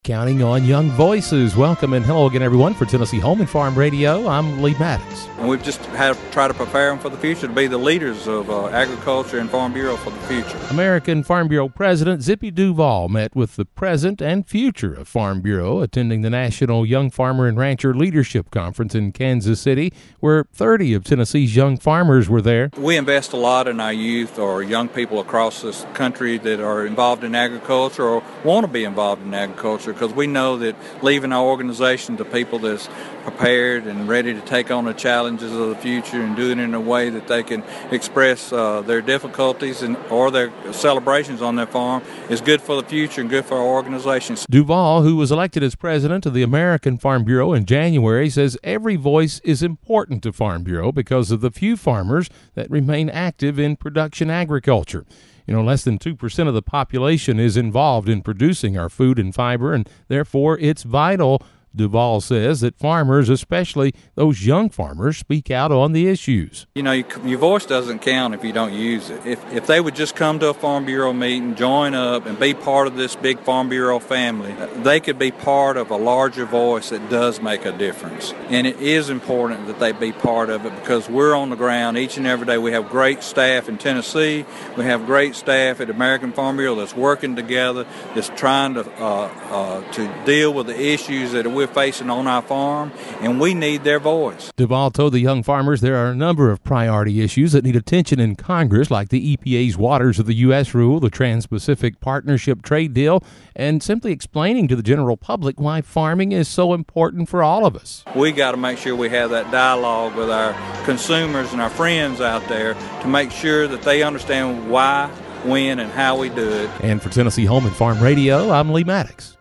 Counting on young voices. Welcome and hello again, everyone, for Tennessee Home and Farm Radio. I'm Lee Maddox. And we've just had to try to prepare them for the future, to be the leaders of agriculture and Farm Bureau for the future. American Farm Bureau President Zippy Duvall met with the present and future of Farm Bureau, attending the National Young Farmer and Rancher Leadership Conference in Kansas City, where 30 of Tennessee's young farmers were there. We invest a lot in our youth or young people across this country that are involved in agriculture or want to be involved in agriculture, because we know that leaving our organization to people that's prepared and ready to take on the challenges of the future and do it in a way that they can express their difficulties or their celebrations on their farm is good for the future and good for our organizations. Duvall, who was elected as president of the American Farm Bureau in January, says every voice is important to Farm Bureau because of the few farmers that remain active in production agriculture. Less than 2% of the population is involved in producing our food and fiber, and therefore it's vital, Duvall says, that farmers, especially those young farmers, speak out on the issues. Your voice doesn't count if you don't use it. If they would just come to a Farm Bureau meeting, join up, and be part of this big Farm Bureau family, they could be part of a larger voice that does make a difference. And it is important that they be part of it because we're on the ground each and every day. We have great staff in Tennessee. We have great staff at American Farm Bureau that's working together, that's trying to deal with the issues that we're facing on our farm, and we need their voice. Duvall told the young farmers there are a number of priority issues that need attention in Congress, like the EPA's Waters of the U.S. rule, the Trans-Pacific Partnership trade deal, and simply explaining to the general public why farming is so important for all of us. We got to make sure we have that dialogue with our consumers and our friends out there to make sure that they understand why, when, and how we do it. And for Tennessee Home and Farm Radio, I'm Lee Maddox.